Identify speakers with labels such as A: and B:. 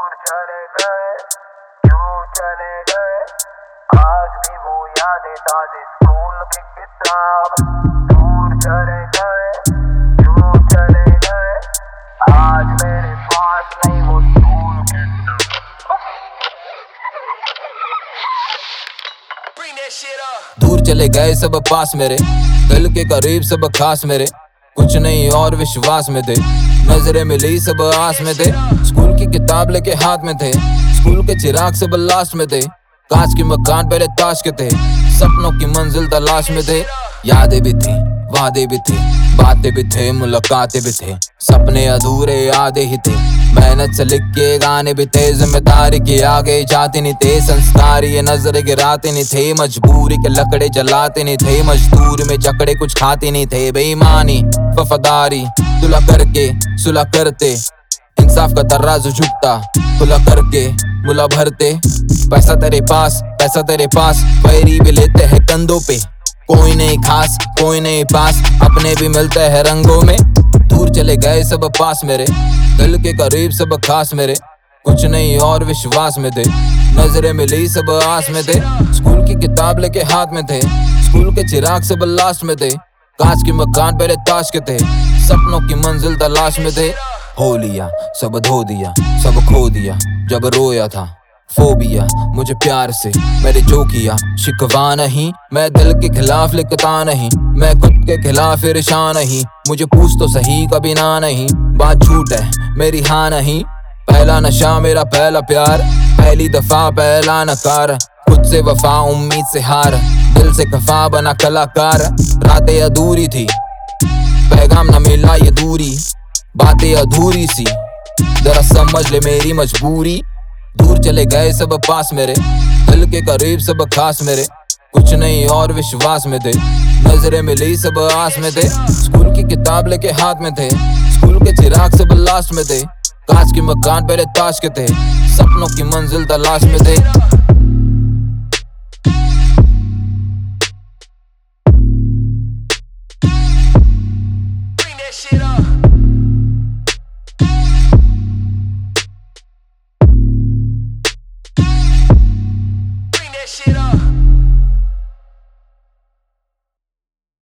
A: दूर चले गए, क्यों चले गए, आज भी वो यादें ताज़ी स्कूल की किताब। दूर चले गए, क्यों चले गए, आज मेरे पास नहीं वो स्कूल की किताब।
B: दूर चले गए सब पास मेरे, दिल के करीब सब खास मेरे, कुछ नहीं और विश्वास में थे, नजरें मिली सब आस में थे। स्कूल की किताब लेके हाथ में थे, स्कूल के चिराग सब लास्ट में थे, कांच के मकान पहले ताश के थे, सपनों की मंजिल तलाश में थे। यादें भी थी, वादे भी थे, बातें भी थे, मुलाकातें भी थे, सपने अधूरे आधे ही थे, मेहनत से लिख के गाने भी थे, जिम्मेदारी के आगे जाते नहीं थे, संस्कार ये नजर गिराते नहीं थे, मजबूरी के लकड़े जलाते नहीं थे, मजदूर में जकड़े कुछ खाते नहीं थे। बेईमानी वफादारी सुलह करके सुलह करते, इंसाफ का तराजू झुकता, खुला करके मुला भरते। पैसा तेरे पास पैरी भी लेते हैं कंधों पे, कोई नहीं खास कोई नहीं पास, अपने भी मिलते हैं रंगों में। दूर चले गए सब पास मेरे, दिल के करीब सब खास मेरे, कुछ नहीं और विश्वास में थे, नजरें मिली सब आस में थे। स्कूल की किताब लेके हाथ में थे, स्कूल के चिराग सब लास्ट में थे, कांच के मकान पहले ताश के थे, सपनों की मंजिल तलाश में थे। हो लिया सब धो दिया, सब खो दिया, जब रोया था फोबिया मुझे प्यार से मैंने जो किया, शिकवा नहीं, मैं दिल के खिलाफ लिखता नहीं, मैं खुद के खिलाफ इरशा नहीं, मुझे पूछ तो सही कभी ना नहीं, बात झूठ है मेरी हाँ नहीं। पहला नशा मेरा पहला प्यार, पहली दफा पहला नकार, खुद से वफा उम्मीद से हार, दिल से खफा बना कलाकार। रातें अधूरी थी, पैगाम न मिला ये दूरी, बातें अधूरी सी, जरा समझ ले मेरी मजबूरी। दूर चले गए सब पास मेरे, दिल के करीब सब खास मेरे, कुछ नहीं और विश्वास में थे, नजरें मिली सब आस में थे। स्कूल की किताब लेके हाथ में थे, स्कूल के चिराग सब लास्ट में थे, कांच के मकान पहले ताश के थे, सपनों की मंजिल तलाश में थे।